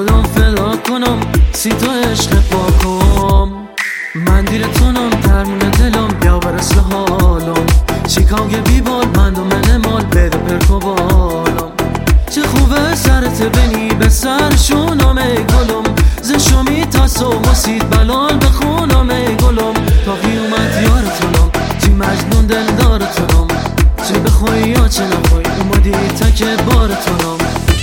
دلم فدا کنم سی تا عشق پاکم من دیرتونم درمون دلم بیا برسه حالم چیکاگه بیبال من و من مال بده پرکو بالم چه خوبه سرت بینی به سرشونم ای گلم زشمی تاسو مسید بلال بخونم ای گلم تا قیومت یارتونم چی مجنون دلدارتونم چه بخوای یا چه نخوای اومدی تک بارتونم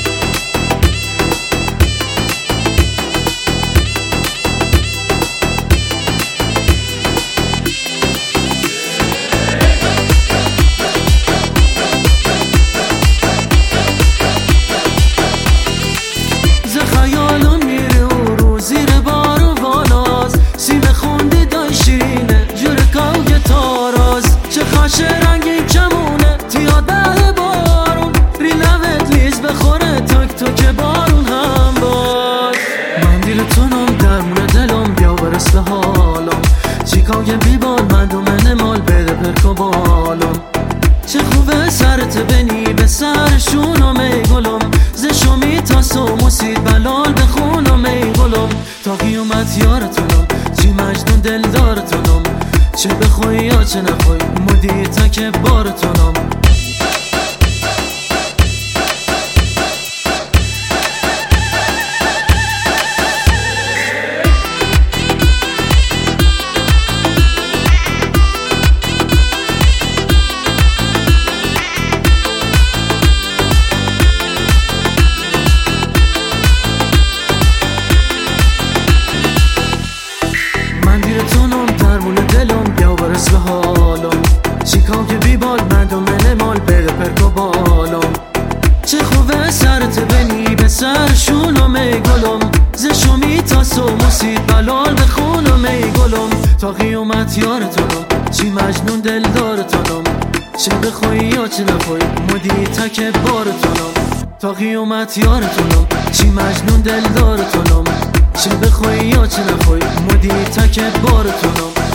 چه رنگی کمونه تیاد بعد بارون ری لبت لیز بخوره تک تک بارون هم باز من دیرتونم درمون دلم بیا برسه حالم چیکاگه بیبال من و من مال بده پرکو بالم چه خوبه سرت بینی به سرشونم ای گلم زشمی تاسو مسید بلال بخونم ای گلم تا قیومت یارتونم چی مجنون دلدارتونم چه بخوای یا چه نخوای مدی تک بارتونم من دیرتونم درمون دلم بیا برس به حالم چیکاگه بیبال من و من مال بده پرکو بالم چه خوبه سرت بینی به سرشونم ای گلم زشمی تاسو مسید بلال بخونم ای گلم تا قیومت یارتونم چی مجنون دلدارتونم چه بخوای یا چه نخوای مدی تک بارتونم تا قیومت یارتونم چی مجنون دلدارتونم چه بخوای یا چه نخوای مدی تک بارتونم